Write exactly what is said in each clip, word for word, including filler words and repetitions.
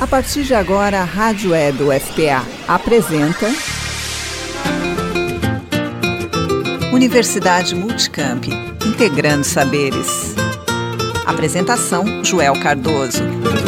A partir de agora, a Rádio Web U F P A apresenta Universidade Multicamp, integrando saberes. Apresentação, Joel Cardoso.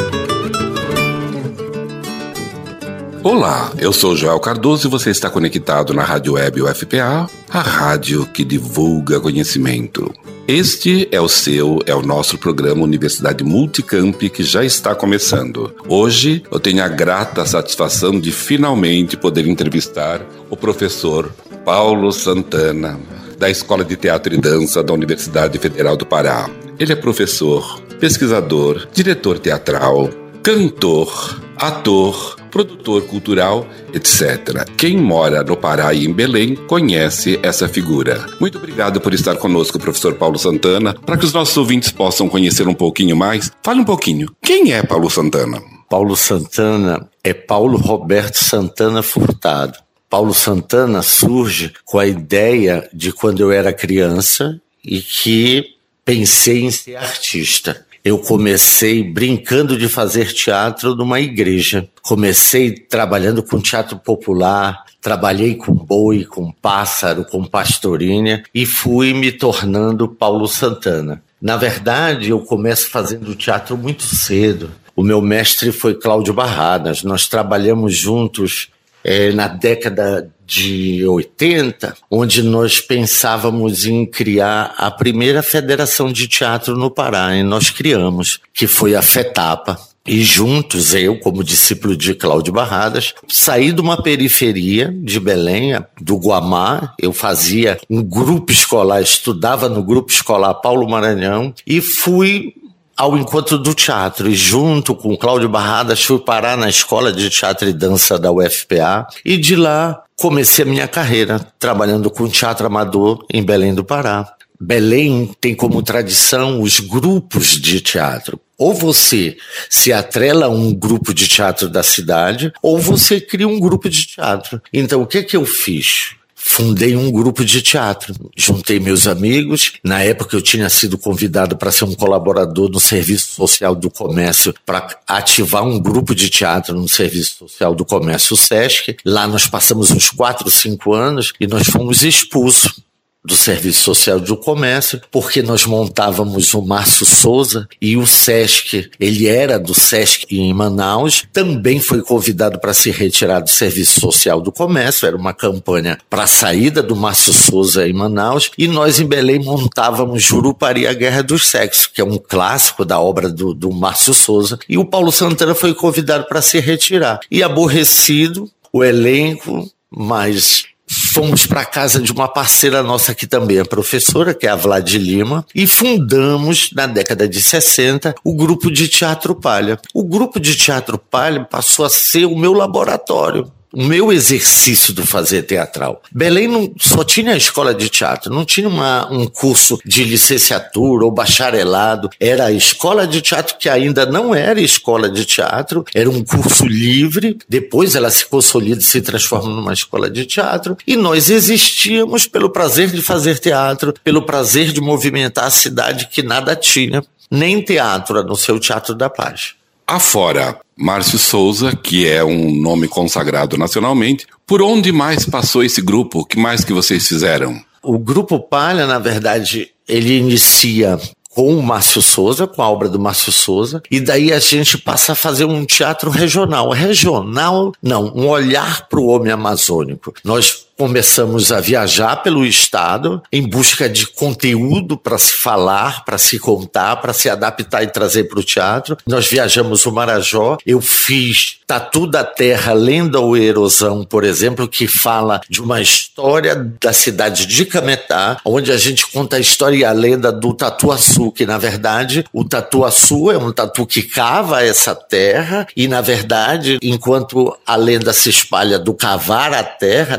Olá, eu sou Joel Cardoso e você está conectado na Rádio Web U F P A, a rádio que divulga conhecimento. Este é o seu, é o nosso programa Universidade Multicamp, que já está começando. Hoje eu tenho a grata satisfação de finalmente poder entrevistar o professor Paulo Santana, da Escola de Teatro e Dança da Universidade Federal do Pará. Ele é professor, pesquisador, diretor teatral, cantor, ator, produtor cultural, etcétera. Quem mora no Pará e em Belém conhece essa figura. Muito obrigado por estar conosco, professor Paulo Santana. Para que os nossos ouvintes possam conhecer um pouquinho mais, fale um pouquinho. Quem é Paulo Santana? Paulo Santana é Paulo Roberto Santana Furtado. Paulo Santana surge com a ideia de quando eu era criança e que pensei em ser artista. Eu comecei brincando de fazer teatro numa igreja. Comecei trabalhando com teatro popular, trabalhei com boi, com pássaro, com pastorinha e fui me tornando Paulo Santana. Na verdade, eu começo fazendo teatro muito cedo. O meu mestre foi Cláudio Barradas. Nós trabalhamos juntos é, na década de oitenta, onde nós pensávamos em criar a primeira federação de teatro no Pará, e nós criamos, que foi a FETAPA. E juntos, eu, como discípulo de Cláudio Barradas, saí de uma periferia de Belém, do Guamá. Eu fazia um grupo escolar, estudava no grupo escolar Paulo Maranhão, e fui ao encontro do teatro, e junto com Cláudio Barradas fui parar na Escola de Teatro e Dança da U F P A, e de lá comecei a minha carreira trabalhando com teatro amador em Belém do Pará. Belém tem como tradição os grupos de teatro. Ou você se atrela a um grupo de teatro da cidade, ou você cria um grupo de teatro. Então, o que que eu fiz? Fundei um grupo de teatro, juntei meus amigos. Na época eu tinha sido convidado para ser um colaborador no Serviço Social do Comércio, para ativar um grupo de teatro no Serviço Social do Comércio, o SESC. Lá nós passamos uns quatro, cinco anos e nós fomos expulsos do Serviço Social do Comércio, porque nós montávamos o Márcio Souza e o SESC, ele era do SESC em Manaus, também foi convidado para se retirar do Serviço Social do Comércio. Era uma campanha para a saída do Márcio Souza em Manaus, e nós em Belém montávamos Jurupari, a Guerra dos Sexos, que é um clássico da obra do, do Márcio Souza, e o Paulo Santana foi convidado para se retirar. E aborrecido, o elenco, mas fomos para a casa de uma parceira nossa que também é professora, que é a Vlad Lima, e fundamos, na década de sessenta, o Grupo de Teatro Palha. O Grupo de Teatro Palha passou a ser o meu laboratório, o meu exercício do fazer teatral. Belém não, só tinha a escola de teatro, não tinha uma, um curso de licenciatura ou bacharelado. Era a escola de teatro, que ainda não era escola de teatro, era um curso livre. Depois ela se consolida e se transforma numa escola de teatro. E nós existíamos pelo prazer de fazer teatro, pelo prazer de movimentar a cidade, que nada tinha, nem teatro, a não ser o Teatro da Paz. Afora Márcio Souza, que é um nome consagrado nacionalmente, por onde mais passou esse grupo? O que mais que vocês fizeram? O Grupo Palha, na verdade, ele inicia com o Márcio Souza, com a obra do Márcio Souza, e daí a gente passa a fazer um teatro regional. Regional, não, um olhar para o homem amazônico. Nós começamos a viajar pelo estado em busca de conteúdo para se falar, para se contar, para se adaptar e trazer para o teatro. Nós viajamos o Marajó, eu fiz Tatu da Terra, Lenda ou Erosão, por exemplo, que fala de uma história da cidade de Cametá, onde a gente conta a história e a lenda do Tatuaçu, que na verdade o Tatuaçu é um tatu que cava essa terra, e na verdade, enquanto a lenda se espalha do cavar a terra, na verdade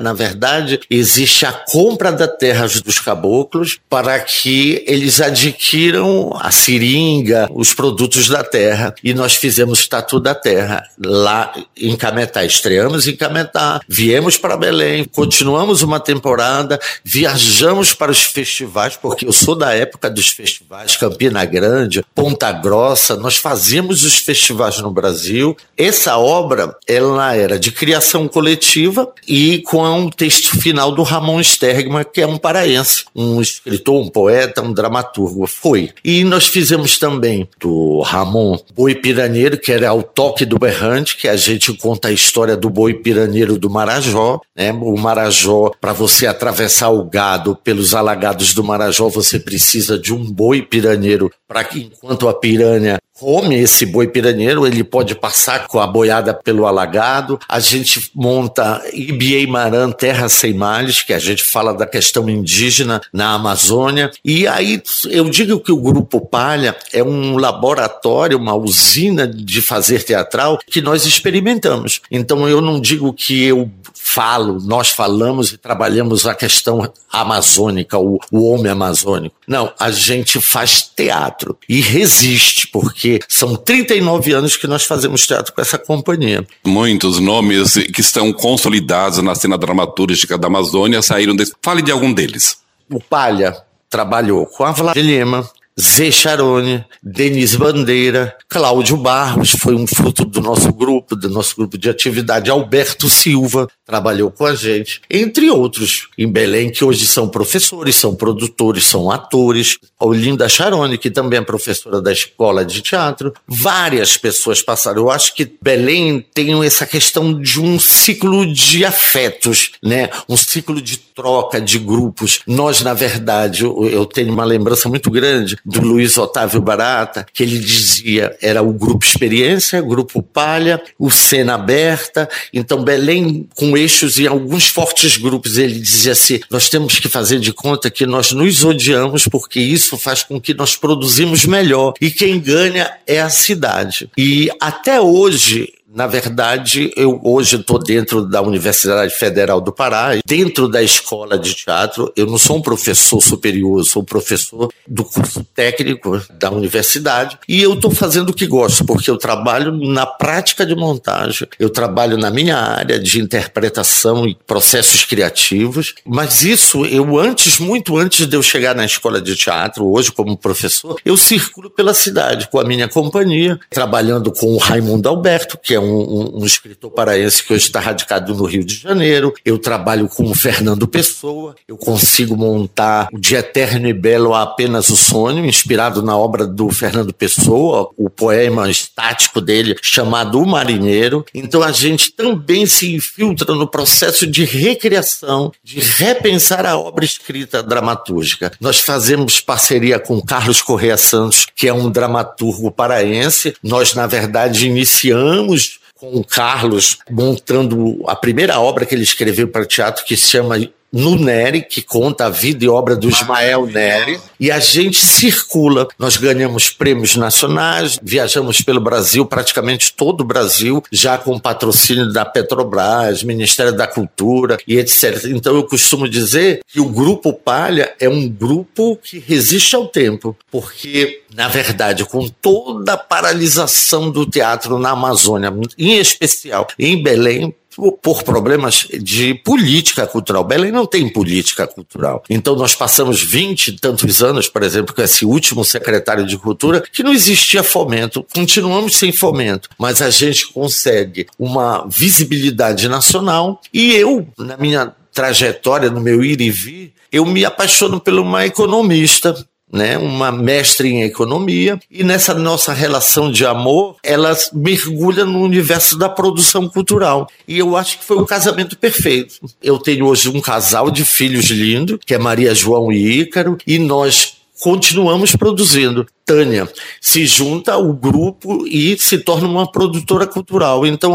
verdade, existe a compra da terra dos caboclos para que eles adquiram a seringa, os produtos da terra. E nós fizemos o Tatu da Terra lá em Cametá. Estreamos em Cametá, viemos para Belém, continuamos uma temporada, viajamos para os festivais, porque eu sou da época dos festivais, Campina Grande, Ponta Grossa, nós fazíamos os festivais no Brasil. Essa obra, ela era de criação coletiva e com um texto final do Ramon Stergman, que é um paraense, um escritor, um poeta, um dramaturgo. Foi. E nós fizemos também do Ramon Boi Piraneiro, que era o toque do berrante, que a gente conta a história do boi piraneiro do Marajó, né? O Marajó, para você atravessar o gado pelos alagados do Marajó, você precisa de um boi piraneiro para que, enquanto a piranha come esse boi piraneiro, ele pode passar com a boiada pelo alagado. A gente monta Ibieimarã, Terra Sem Males, que a gente fala da questão indígena na Amazônia. E aí eu digo que o Grupo Palha é um laboratório, uma usina de fazer teatral que nós experimentamos. Então eu não digo que eu falo, nós falamos e trabalhamos a questão amazônica, o, o homem amazônico. Não, a gente faz teatro e resiste, porque são trinta e nove anos que nós fazemos teatro com essa companhia. Muitos nomes que estão consolidados na cena dramatúrgica da Amazônia saíram desse... Fale de algum deles. O Palha trabalhou com a Flávia Lima, Zé Charone, Denise Bandeira, Cláudio Barros, foi um fruto do nosso grupo, do nosso grupo de atividade, Alberto Silva trabalhou com a gente, entre outros, em Belém, que hoje são professores, são produtores, são atores, Olinda Charone, que também é professora da escola de teatro, várias pessoas passaram. Eu acho que Belém tem essa questão de um ciclo de afetos, né? Um ciclo de troca de grupos. Nós, na verdade, eu, eu tenho uma lembrança muito grande do Luiz Otávio Barata, que ele dizia, era o Grupo Experiência, Grupo Palha, o Cena Aberta. Então Belém, com eixos e alguns fortes grupos, ele dizia assim, nós temos que fazer de conta que nós nos odiamos, porque isso faz com que nós produzimos melhor, e quem ganha é a cidade. E até hoje, na verdade, eu hoje estou dentro da Universidade Federal do Pará, dentro da escola de teatro. Eu não sou um professor superior, eu sou um professor do curso técnico da universidade, e eu estou fazendo o que gosto, porque eu trabalho na prática de montagem, eu trabalho na minha área de interpretação e processos criativos, mas isso, eu antes, muito antes de eu chegar na escola de teatro, hoje como professor, eu circulo pela cidade com a minha companhia, trabalhando com o Raimundo Alberto, que é Um, um, um escritor paraense que hoje está radicado no Rio de Janeiro. Eu trabalho com o Fernando Pessoa, eu consigo montar o De Eterno e Belo há apenas o sonho, inspirado na obra do Fernando Pessoa, o poema estático dele chamado O Marinheiro. Então a gente também se infiltra no processo de recriação, de repensar a obra escrita dramatúrgica. Nós fazemos parceria com Carlos Correia Santos, que é um dramaturgo paraense. Nós, na verdade, iniciamos com o Carlos montando a primeira obra que ele escreveu para teatro, que se chama No Nery, que conta a vida e obra do Ismael Nery, e a gente circula. Nós ganhamos prêmios nacionais, viajamos pelo Brasil, praticamente todo o Brasil, já com patrocínio da Petrobras, Ministério da Cultura e etcétera. Então eu costumo dizer que o Grupo Palha é um grupo que resiste ao tempo, porque, na verdade, com toda a paralisação do teatro na Amazônia, em especial em Belém, por problemas de política cultural. Belém não tem política cultural. Então nós passamos vinte e tantos anos, por exemplo, com esse último secretário de Cultura, que não existia fomento. Continuamos sem fomento, mas a gente consegue uma visibilidade nacional, e eu, na minha trajetória, no meu ir e vir, eu me apaixono por uma economista, né, uma mestre em economia, e nessa nossa relação de amor, ela mergulha no universo da produção cultural. E eu acho que foi um casamento perfeito. Eu tenho hoje um casal de filhos lindo, que é Maria João e Ícaro, e nós continuamos produzindo. Tânia se junta ao grupo e se torna uma produtora cultural. Então, a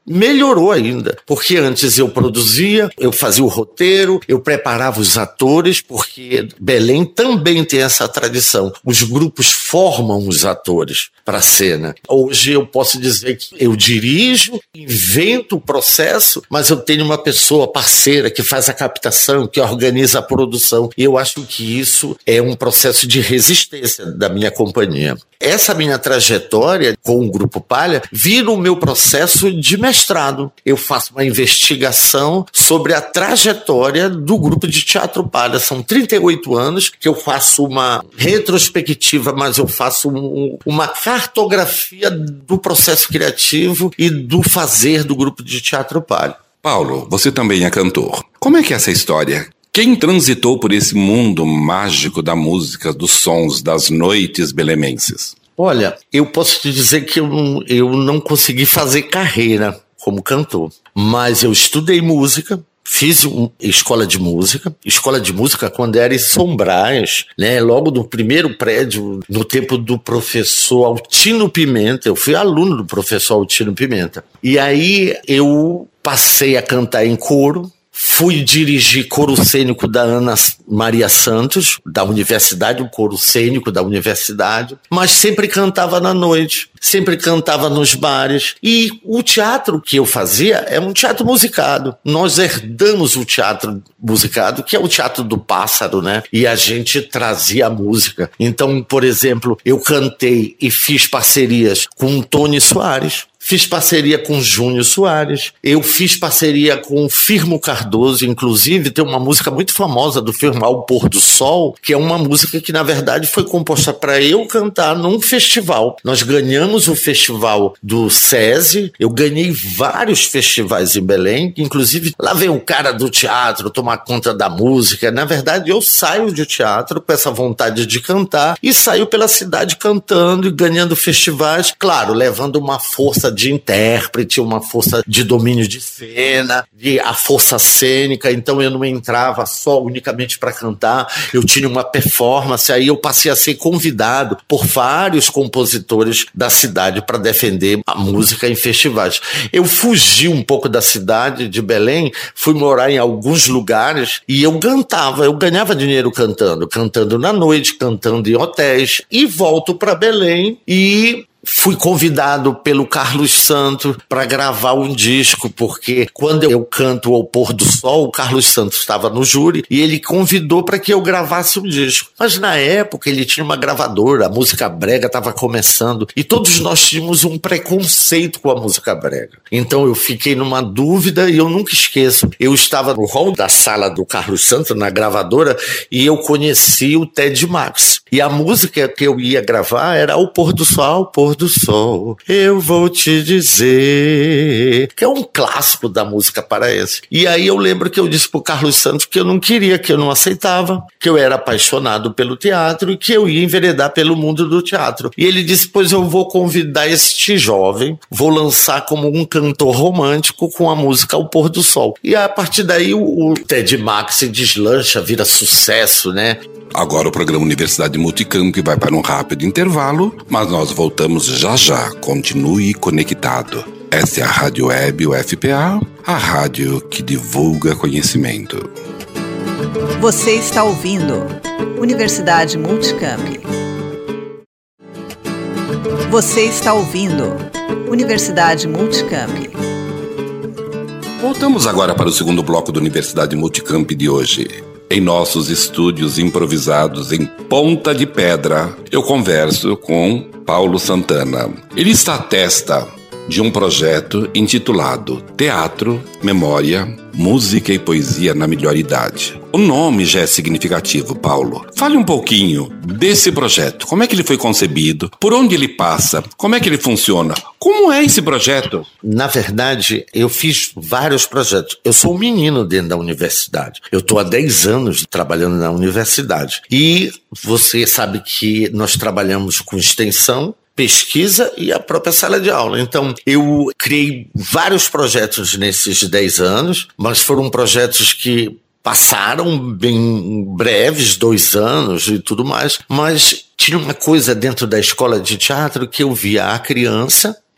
melhorou ainda, porque antes eu produzia, eu fazia o roteiro, eu preparava os atores, porque Belém também tem essa tradição. Os grupos formam os atores para a cena. Hoje eu posso dizer que eu dirijo, invento o processo, mas eu tenho uma pessoa parceira que faz a captação, que organiza a produção. E eu acho que isso é um processo de resistência da minha companhia. Essa minha trajetória com o Grupo Palha vira o meu processo de mestrado. Eu faço uma investigação sobre a trajetória do Grupo de Teatro Palha. São trinta e oito anos que eu faço uma retrospectiva, mas eu faço um, uma cartografia do processo criativo e do fazer do Grupo de Teatro Palha. Paulo, você também é cantor. Como é que é essa história? Quem transitou por esse mundo mágico da música, dos sons, das noites belemenses? Olha, eu posso te dizer que eu não, eu não consegui fazer carreira como cantor, mas eu estudei música, fiz uma escola de música, escola de música quando era em São Brás, né? Logo no primeiro prédio, no tempo do professor Altino Pimenta, eu fui aluno do professor Altino Pimenta. E aí eu passei a cantar em coro, fui dirigir coro cênico da Ana Maria Santos, da universidade, o coro cênico da universidade, mas sempre cantava na noite, sempre cantava nos bares. E o teatro que eu fazia é um teatro musicado. Nós herdamos o teatro musicado, que é o teatro do pássaro, né? E a gente trazia a música. Então, por exemplo, eu cantei e fiz parcerias com Tony Soares. Fiz parceria com Júnior Soares, eu fiz parceria com Firmo Cardoso, inclusive tem uma música muito famosa do Firmo, Ao Pôr do Sol, que é uma música que na verdade foi composta para eu cantar num festival. Nós ganhamos o festival do SESI, eu ganhei vários festivais em Belém, inclusive lá vem o cara do teatro tomar conta da música. Na verdade eu saio do teatro com essa vontade de cantar e saio pela cidade cantando e ganhando festivais, claro, levando uma força de intérprete, uma força de domínio de cena, de a força cênica. Então eu não entrava só unicamente para cantar, eu tinha uma performance. Aí eu passei a ser convidado por vários compositores da cidade para defender a música em festivais. Eu fugi um pouco da cidade de Belém, fui morar em alguns lugares e eu cantava, eu ganhava dinheiro cantando, cantando na noite, cantando em hotéis, e volto para Belém e fui convidado pelo Carlos Santos para gravar um disco, porque quando eu canto Ao Pôr do Sol, o Carlos Santos estava no júri e ele convidou para que eu gravasse um disco. Mas na época ele tinha uma gravadora, a música brega estava começando e todos nós tínhamos um preconceito com a música brega. Então eu fiquei numa dúvida e eu nunca esqueço. Eu estava no hall da sala do Carlos Santos, na gravadora, e eu conheci o Ted Max. E a música que eu ia gravar era Ao Pôr do Sol, Ao Pôr do Sol, eu vou te dizer, que é um clássico da música paraense. E aí eu lembro que eu disse pro Carlos Santos que eu não queria, que eu não aceitava, que eu era apaixonado pelo teatro e que eu ia enveredar pelo mundo do teatro. E ele disse, pois eu vou convidar este jovem, vou lançar como um cantor romântico com a música Ao Pôr do Sol. E a partir daí o, o Ted Max se deslancha, vira sucesso, né? Agora o programa Universidade Multicamp vai para um rápido intervalo, mas nós voltamos já já. Continue conectado. Esta é a Rádio Web U F P A, a rádio que divulga conhecimento. Você está ouvindo Universidade Multicamp. Você está ouvindo Universidade Multicamp. Voltamos agora para o segundo bloco do Universidade Multicamp de hoje. Em nossos estúdios improvisados em Ponta de Pedra, eu converso com Paulo Santana. Ele está à testa de um projeto intitulado Teatro, Memória, Música e Poesia na Melhor Idade. O nome já é significativo, Paulo. Fale um pouquinho desse projeto. Como é que ele foi concebido? Por onde ele passa? Como é que ele funciona? Como é esse projeto? Na verdade, eu fiz vários projetos. Eu sou um menino dentro da universidade. Eu estou há dez anos trabalhando na universidade. E você sabe que nós trabalhamos com extensão, pesquisa e a própria sala de aula. Então, eu criei vários projetos nesses dez anos, mas foram projetos que passaram bem breves, dois anos e tudo mais, mas tinha uma coisa dentro da escola de teatro que eu via a criança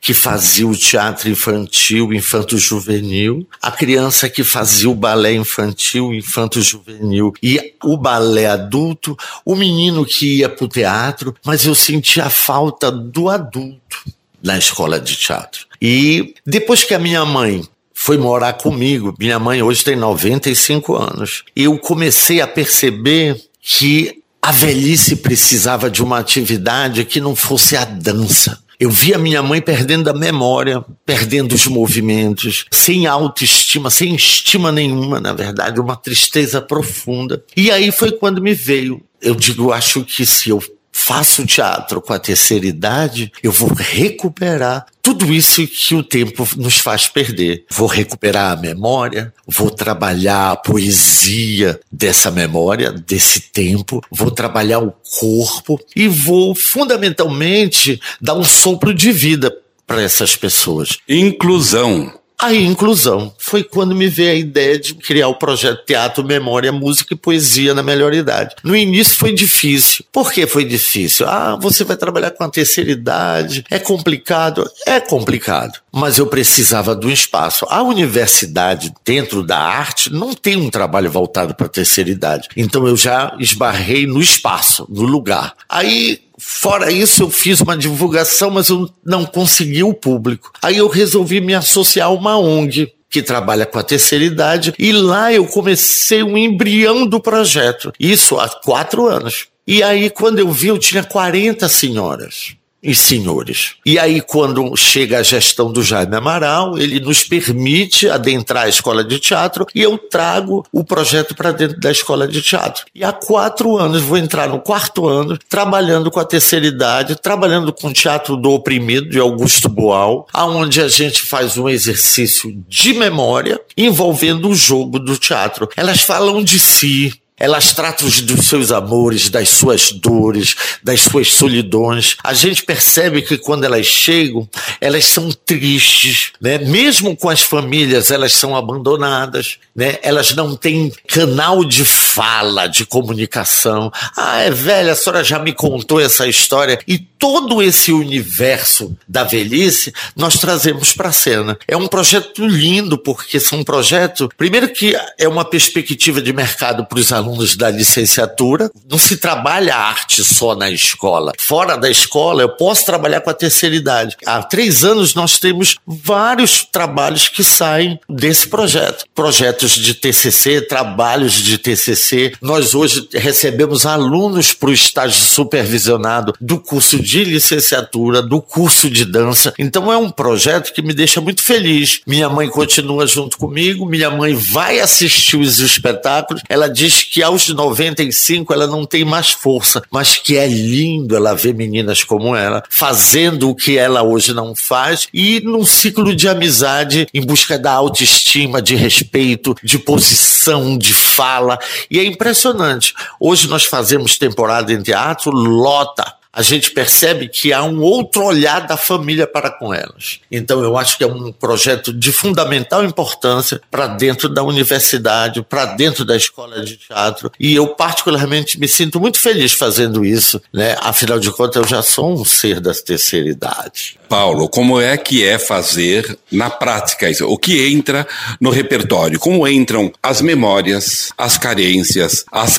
que fazia o teatro infantil, infanto-juvenil, a criança que fazia o balé infantil, infanto-juvenil e o balé adulto, o menino que ia para o teatro, mas eu sentia a falta do adulto na escola de teatro. E depois que a minha mãe foi morar comigo, minha mãe hoje tem noventa e cinco anos, eu comecei a perceber que a velhice precisava de uma atividade que não fosse a dança. Eu vi a minha mãe perdendo a memória, perdendo os movimentos, sem autoestima, sem estima nenhuma, na verdade, uma tristeza profunda. E aí foi quando me veio. Eu digo, acho que se eu faço teatro com a terceira idade, eu vou recuperar tudo isso que o tempo nos faz perder. Vou recuperar a memória, vou trabalhar a poesia dessa memória, desse tempo, vou trabalhar o corpo e vou, fundamentalmente, dar um sopro de vida para essas pessoas. Inclusão. A inclusão. Foi quando me veio a ideia de criar o projeto Teatro, Memória, Música e Poesia na Melhor Idade. No início foi difícil. Por que foi difícil? Ah, você vai trabalhar com a terceira idade, é complicado. É complicado, mas eu precisava de um espaço. A universidade, dentro da arte, não tem um trabalho voltado para a terceira idade. Então eu já esbarrei no espaço, no lugar. Aí, fora isso, eu fiz uma divulgação, mas eu não consegui o público. Aí eu resolvi me associar a uma O N G que trabalha com a terceira idade, e lá eu comecei um embrião do projeto. Isso há quatro anos. E aí, quando eu vi, eu tinha quarenta senhoras e senhores. E aí, quando chega a gestão do Jaime Amaral, ele nos permite adentrar a escola de teatro e eu trago o projeto para dentro da escola de teatro. E há quatro anos, vou entrar no quarto ano, trabalhando com a terceira idade, trabalhando com o Teatro do Oprimido, de Augusto Boal, onde a gente faz um exercício de memória envolvendo o jogo do teatro. Elas falam de si, elas tratam dos seus amores, das suas dores, das suas solidões. A gente percebe que quando elas chegam, elas são tristes, né? Mesmo com as famílias, elas são abandonadas, né? Elas não têm canal de fala, de comunicação. Ah, é velha, a senhora já me contou essa história. E todo esse universo da velhice nós trazemos para a cena. É um projeto lindo, porque são um projeto, primeiro que é uma perspectiva de mercado para os alunos da licenciatura. Não se trabalha a arte só na escola. Fora da escola, eu posso trabalhar com a terceira idade. Há três anos nós temos vários trabalhos que saem desse projeto. Projetos de T C C, trabalhos de T C C. Nós hoje recebemos alunos para o estágio supervisionado do curso de licenciatura, do curso de dança. Então é um projeto que me deixa muito feliz. Minha mãe continua junto comigo, minha mãe vai assistir os espetáculos. Ela diz que aos noventa e cinco ela não tem mais força, mas que é lindo ela ver meninas como ela fazendo o que ela hoje não faz e num ciclo de amizade em busca da autoestima, de respeito, de posição, de fala. E é impressionante. Hoje nós fazemos temporada em teatro, lota. A gente percebe que há um outro olhar da família para com elas. Então eu acho que é um projeto de fundamental importância para dentro da universidade, para dentro da escola de teatro. E eu particularmente me sinto muito feliz fazendo isso, né? Afinal de contas, eu já sou um ser da terceira idade. Paulo, como é que é fazer na prática isso? O que entra no repertório? Como entram as memórias, as carências, as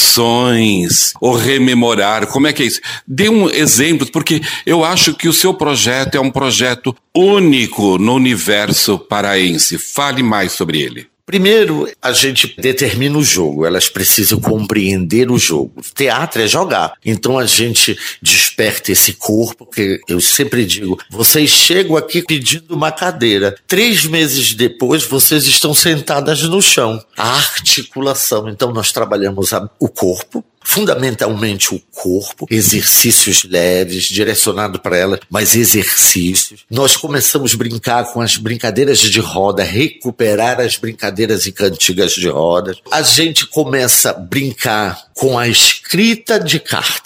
canções, o rememorar? Como é que é isso? Dê um exemplo, porque eu acho que o seu projeto é um projeto único no universo paraense. Fale mais sobre ele. Primeiro, a gente determina o jogo, elas precisam compreender o jogo. Teatro é jogar, então a gente desperta esse corpo, que eu sempre digo, vocês chegam aqui pedindo uma cadeira, três meses depois vocês estão sentadas no chão. A articulação, então nós trabalhamos a, o corpo, fundamentalmente o corpo, exercícios leves, direcionado para ela, mas exercícios. Nós começamos a brincar com as brincadeiras de roda, recuperar as brincadeiras e cantigas de rodas. A gente começa a brincar com a escrita de cartas.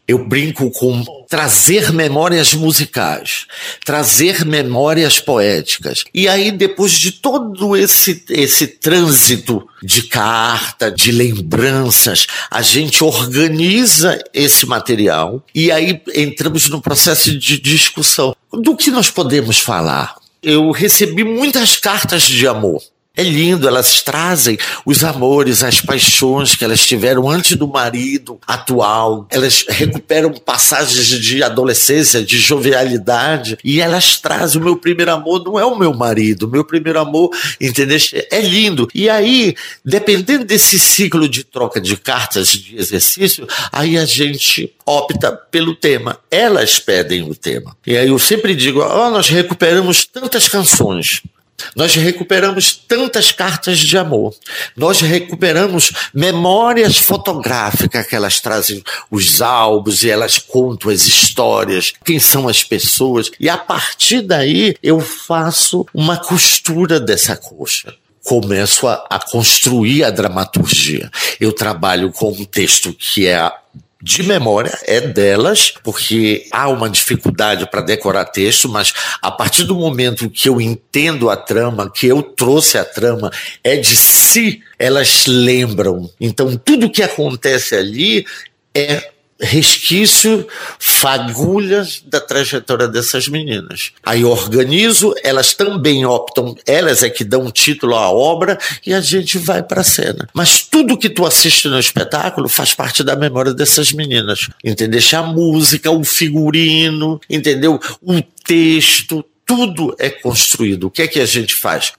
Eu brinco com trazer memórias musicais, trazer memórias poéticas. E aí, depois de todo esse, esse trânsito de carta, de lembranças, a gente organiza esse material e aí entramos no processo de discussão. Do que nós podemos falar? Eu recebi muitas cartas de amor. É lindo, elas trazem os amores, as paixões que elas tiveram antes do marido atual. Elas recuperam passagens de adolescência, de jovialidade, e elas trazem o meu primeiro amor, não é o meu marido, o meu primeiro amor, entendeu? É lindo. E aí, dependendo desse ciclo de troca de cartas de exercício, aí a gente opta pelo tema. Elas pedem o tema. E aí eu sempre digo, oh, nós recuperamos tantas canções. Nós recuperamos tantas cartas de amor, nós recuperamos memórias fotográficas que elas trazem, os álbuns, e elas contam as histórias, quem são as pessoas, e a partir daí eu faço uma costura dessa coxa. Começo a, a construir a dramaturgia. Eu trabalho com um texto que é de memória, é delas, porque há uma dificuldade para decorar texto, mas a partir do momento que eu entendo a trama, que eu trouxe a trama, é de si, elas lembram. Então, tudo que acontece ali é resquício, fagulhas da trajetória dessas meninas. Aí eu organizo, elas também optam, elas é que dão título à obra e a gente vai para a cena. Mas tudo que tu assiste no espetáculo faz parte da memória dessas meninas. Entendeu? A música, o figurino, entendeu? O texto, tudo é construído. O que é que a gente faz?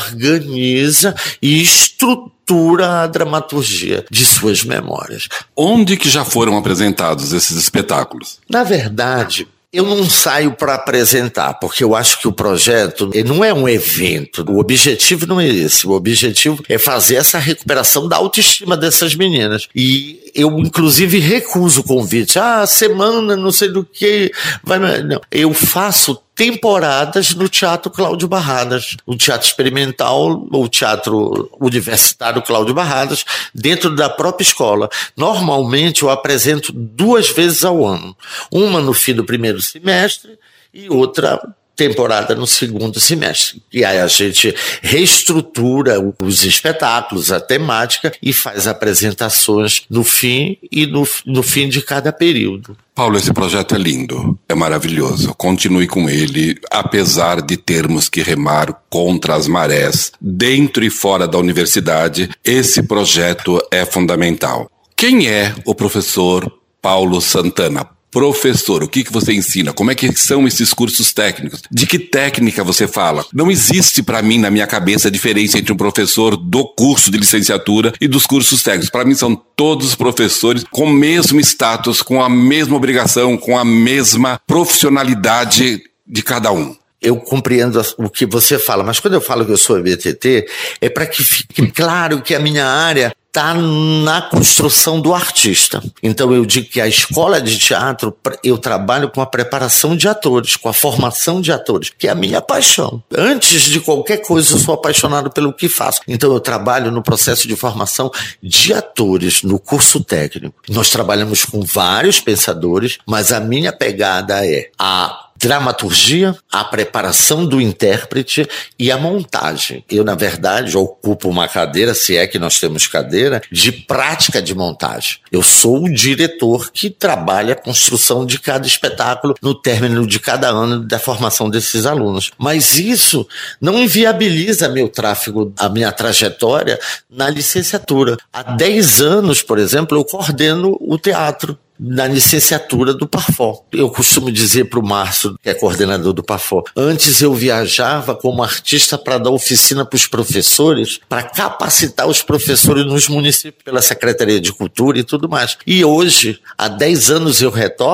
Organiza e estrutura a dramaturgia de suas memórias. Onde que já foram apresentados esses espetáculos? Na verdade, eu não saio para apresentar, porque eu acho que o projeto não é um evento. O objetivo não é esse. O objetivo é fazer essa recuperação da autoestima dessas meninas. E eu, inclusive, recuso o convite. Ah, semana, não sei do que. Vai... Não. Eu faço temporadas no Teatro Cláudio Barradas, o Teatro Experimental, o Teatro Universitário Cláudio Barradas, dentro da própria escola. Normalmente eu apresento duas vezes ao ano, uma no fim do primeiro semestre e outra temporada no segundo semestre. E aí a gente reestrutura os espetáculos, a temática, e faz apresentações no fim e no, no fim de cada período. Paulo, esse projeto é lindo, é maravilhoso. Continue com ele, apesar de termos que remar contra as marés, dentro e fora da universidade, esse projeto é fundamental. Quem é o professor Paulo Santana? Professor, o que, que você ensina? Como é que são esses cursos técnicos? De que técnica você fala? Não existe para mim, na minha cabeça, a diferença entre um professor do curso de licenciatura e dos cursos técnicos. Para mim são todos professores com o mesmo status, com a mesma obrigação, com a mesma profissionalidade de cada um. Eu compreendo o que você fala, mas quando eu falo que eu sou B T T, é para que fique claro que a minha área está na construção do artista. Então eu digo que a escola de teatro, eu trabalho com a preparação de atores, com a formação de atores, que é a minha paixão. Antes de qualquer coisa eu sou apaixonado pelo que faço. Então eu trabalho no processo de formação de atores, no curso técnico. Nós trabalhamos com vários pensadores, mas a minha pegada é a dramaturgia, a preparação do intérprete e a montagem. Eu, na verdade, ocupo uma cadeira, se é que nós temos cadeira, de prática de montagem. Eu sou o diretor que trabalha a construção de cada espetáculo no término de cada ano da formação desses alunos. Mas isso não inviabiliza meu tráfego, a minha trajetória na licenciatura. Há dez anos, por exemplo, eu coordeno o teatro na licenciatura do Parfó. Eu costumo dizer para o Márcio, que é coordenador do Parfó, antes eu viajava como artista para dar oficina para os professores, para capacitar os professores nos municípios, pela Secretaria de Cultura e tudo mais. E hoje, há dez anos eu retorno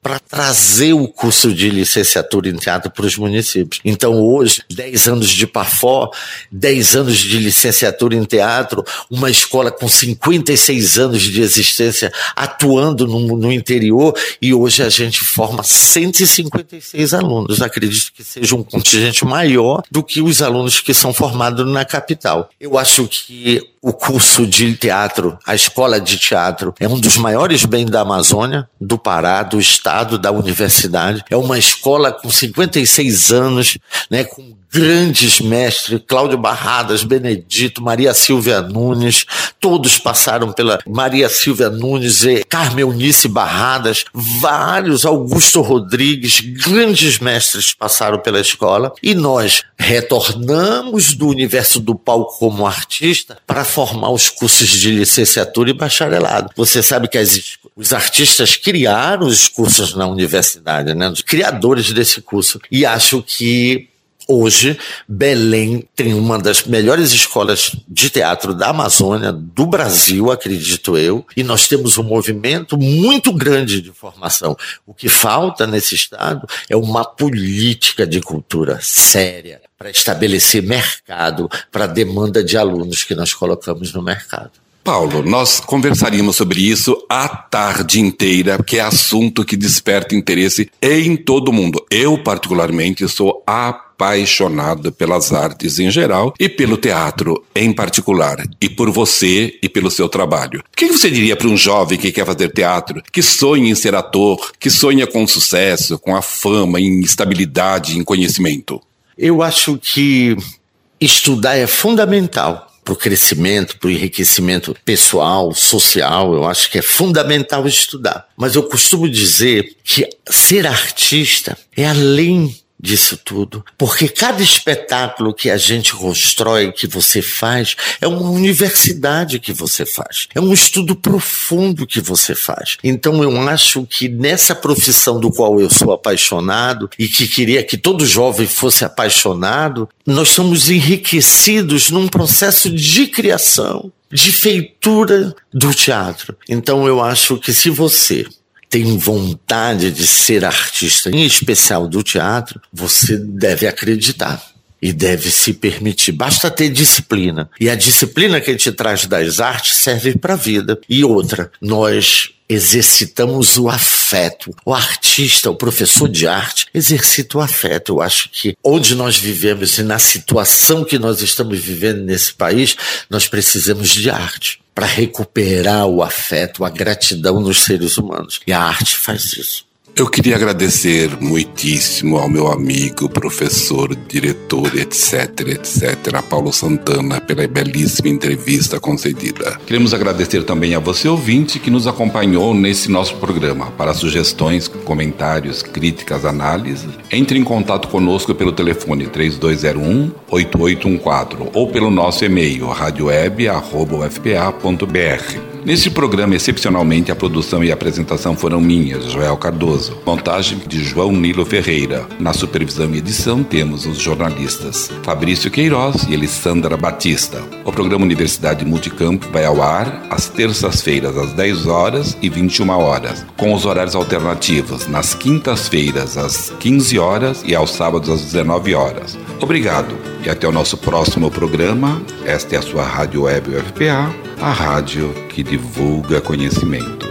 para trazer o curso de licenciatura em teatro para os municípios. Então hoje, dez anos de Pafó, dez anos de licenciatura em teatro, uma escola com cinquenta e seis anos de existência atuando no, no interior, e hoje a gente forma cento e cinquenta e seis alunos. Acredito que seja um contingente maior do que os alunos que são formados na capital. Eu acho que o curso de teatro, a escola de teatro, é um dos maiores bens da Amazônia, do Pará, do estado, da universidade. É uma escola com cinquenta e seis anos, né, com grandes mestres, Cláudio Barradas, Benedito, Maria Silvia Nunes, todos passaram pela Maria Silvia Nunes, e Carmelnice Barradas, vários, Augusto Rodrigues, grandes mestres passaram pela escola, e nós retornamos do universo do palco como artista para formar os cursos de licenciatura e bacharelado. Você sabe que as, os artistas criaram os cursos na universidade, né, os criadores desse curso, e acho que hoje, Belém tem uma das melhores escolas de teatro da Amazônia, do Brasil, acredito eu, e nós temos um movimento muito grande de formação. O que falta nesse estado é uma política de cultura séria para estabelecer mercado para a demanda de alunos que nós colocamos no mercado. Paulo, nós conversaríamos sobre isso a tarde inteira, que é assunto que desperta interesse em todo mundo. Eu, particularmente, sou apaixonado pelas artes em geral e pelo teatro em particular, e por você e pelo seu trabalho. O que você diria para um jovem que quer fazer teatro, que sonha em ser ator, que sonha com sucesso, com a fama, em estabilidade, em conhecimento? Eu acho que estudar é fundamental para o crescimento, para o enriquecimento pessoal, social. Eu acho que é fundamental estudar. Mas eu costumo dizer que ser artista é além disso tudo, porque cada espetáculo que a gente constrói, que você faz, é uma universidade que você faz, é um estudo profundo que você faz. Então eu acho que nessa profissão do qual eu sou apaixonado e que queria que todo jovem fosse apaixonado, nós somos enriquecidos num processo de criação, de feitura do teatro. Então eu acho que se você tem vontade de ser artista, em especial do teatro, você deve acreditar e deve se permitir. Basta ter disciplina. E a disciplina que a gente traz das artes serve para a vida. E outra, nós exercitamos o afeto. O artista, o professor de arte, exercita o afeto. Eu acho que onde nós vivemos e na situação que nós estamos vivendo nesse país, nós precisamos de arte para recuperar o afeto, a gratidão nos seres humanos. E a arte faz isso. Eu queria agradecer muitíssimo ao meu amigo, professor, diretor, etc, etc, Paulo Santana, pela belíssima entrevista concedida. Queremos agradecer também a você, ouvinte, que nos acompanhou nesse nosso programa. Para sugestões, comentários, críticas, análises, entre em contato conosco pelo telefone três dois zero um, oito oito um quatro ou pelo nosso e-mail radioweb arroba u f p a ponto b r. Neste programa, excepcionalmente, a produção e a apresentação foram minhas, Joel Cardoso. Montagem de João Nilo Ferreira. Na supervisão e edição temos os jornalistas Fabrício Queiroz e Elisandra Batista. O programa Universidade Multicamp vai ao ar às terças-feiras às dez horas e vinte e uma horas, com os horários alternativos nas quintas-feiras às quinze horas e aos sábados às dezenove horas. Obrigado e até o nosso próximo programa. Esta é a sua Rádio Web U F P A, a rádio que divulga conhecimento.